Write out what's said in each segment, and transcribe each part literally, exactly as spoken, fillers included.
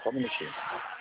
Só um minutinho.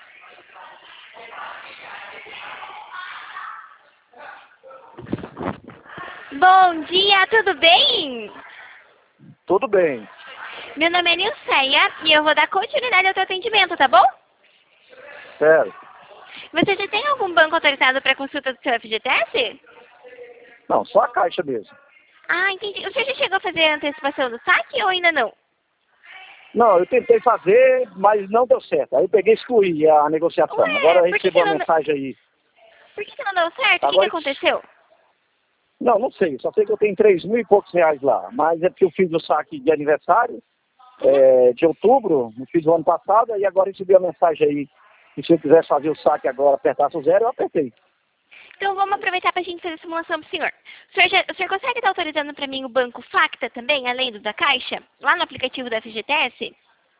Bom dia, tudo bem? Tudo bem. Meu nome é Nilceia e eu vou dar continuidade ao teu atendimento, tá bom? Sério? Você já tem algum banco autorizado para consulta do seu F G T S? Não, só a Caixa mesmo. Ah, entendi. Você já chegou a fazer a antecipação do saque ou ainda não? Não, eu tentei fazer, mas não deu certo. Aí eu peguei e excluí a negociação. Ué, Agora eu por que recebi que uma não... mensagem aí. Por que que não deu certo? O que que Agora... aconteceu? Não, não sei. Só sei que eu tenho três mil e poucos reais lá. Mas é porque eu fiz o saque de aniversário, é, de outubro, eu fiz o ano passado, e agora recebi a mensagem aí que se eu quisesse fazer o saque agora, apertasse o zero, eu apertei. Então vamos aproveitar para a gente fazer a simulação para o senhor. O senhor, já, o senhor consegue estar autorizando para mim o banco Facta também, além do da Caixa? Lá no aplicativo da F G T S?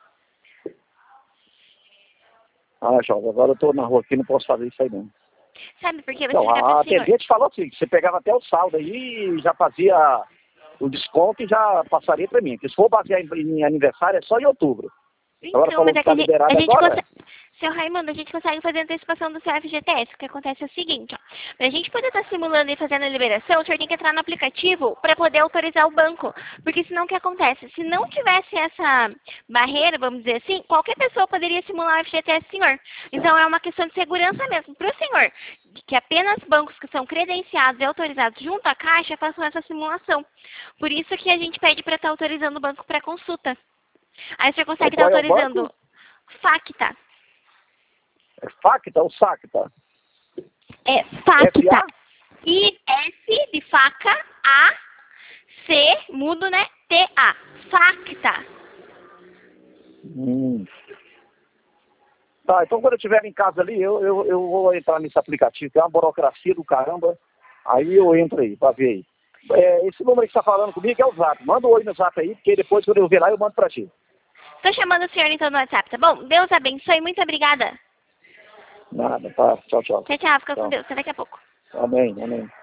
Ah, Jovem, agora eu estou na rua aqui, não posso fazer isso aí não. Sabe por quê? Vou Não, explicar para a o senhor. atendente falou assim, que você pegava até o saldo aí e já fazia o desconto e já passaria para mim. Porque se for basear em, em aniversário, é só em outubro. Agora Então, falou mas que é que está a gente, liberado a gente agora. consegue... Seu Raimundo, a gente consegue fazer a antecipação do seu F G T S. O que acontece é o seguinte, ó. Pra gente poder estar simulando e fazendo a liberação, o senhor tem que entrar no aplicativo para poder autorizar o banco. Porque senão o que acontece? Se não tivesse essa barreira, vamos dizer assim, qualquer pessoa poderia simular o F G T S, senhor. Então é uma questão de segurança mesmo. Para o senhor, que apenas bancos que são credenciados e autorizados junto à Caixa façam essa simulação. Por isso que a gente pede para estar autorizando o banco para consulta. Aí o senhor consegue estar Qual é o autorizando banco? Facta. É Facta ou Sacta? É F Facta. A? I, F de faca, A, C, mudo, né? T, A. Facta. Hum. Tá, então quando eu estiver em casa ali, eu, eu, eu vou entrar nesse aplicativo, que é uma burocracia do caramba. Aí eu entro aí, pra ver aí. É, esse número que você tá falando comigo é o Zap. Manda um oi no Zap aí, porque depois quando eu ver lá, eu mando pra ti. Tô chamando o senhor então no WhatsApp, tá bom? Deus abençoe, muito obrigada. Nada, tá. Tchau, tchau. Tchau, tchau, fica com Tchau. Deus, até daqui a pouco. Amém, amém.